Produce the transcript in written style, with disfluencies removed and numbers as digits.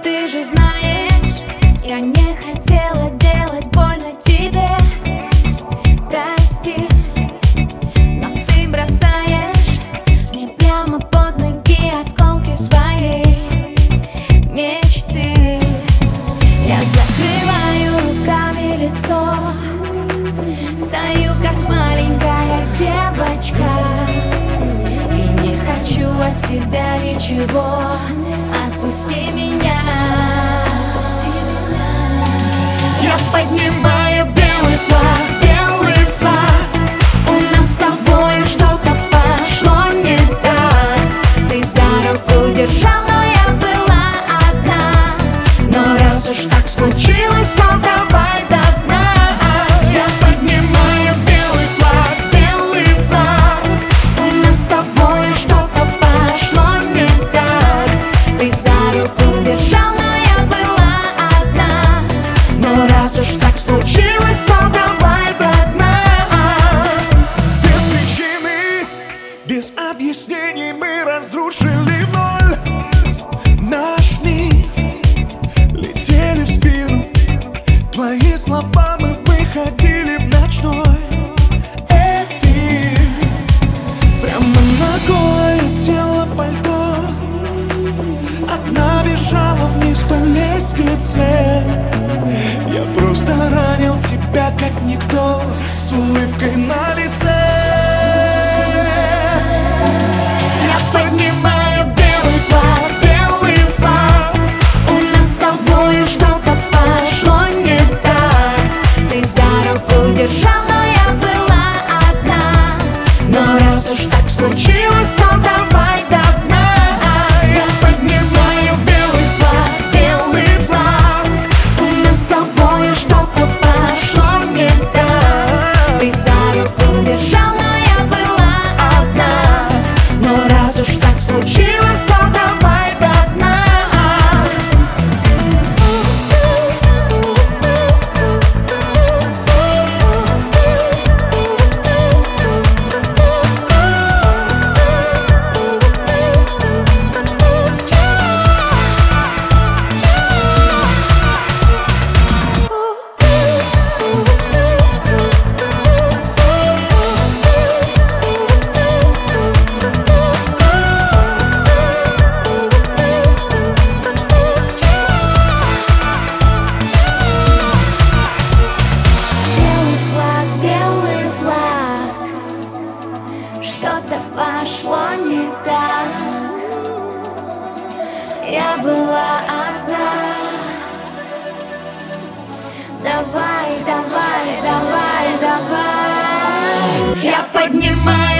Ты же знаешь, я не хотела делать больно тебе. Прости, но ты бросаешь мне прямо под ноги осколки своей мечты. Я закрываю руками лицо, стою как маленькая девочка и не хочу от тебя ничего. Отпусти меня, отпусти меня. Я поднимаю белый флаг, у нас с тобой что-то пошло не так. Ты за руку держал, но я была одна. Но раз уж так случилось, то давай до дна. Я поднимаю белый флаг, у нас с тобой что-то пошло не так. Ты за руку держал, но я была одна. Но раз уж так случилось, то давай до дна. Без причины, без объяснений мы разрушили в ноль наш мир. Летели в спину твои слова, мы выходили в ночной эфир. Прямо на голое тело пальто, одна бежала вниз по лестнице. Я просто ранил тебя как никто, с улыбкой на лице. Я поднимаю белый флаг, у нас с тобой что-то пошло не так. Ты за руку держал, но я была одна. Но раз уж так случилось, то давай до дна. Я поднимаю белый флаг, у нас с тобой что-то пошло не так. Ты за руку держал, но я была одна. Но раз уж так случилось, то давай до дна. Белый флаг, что-то пошло не так. Я была одна. Давай, давай, давай, давай. Я поднимаю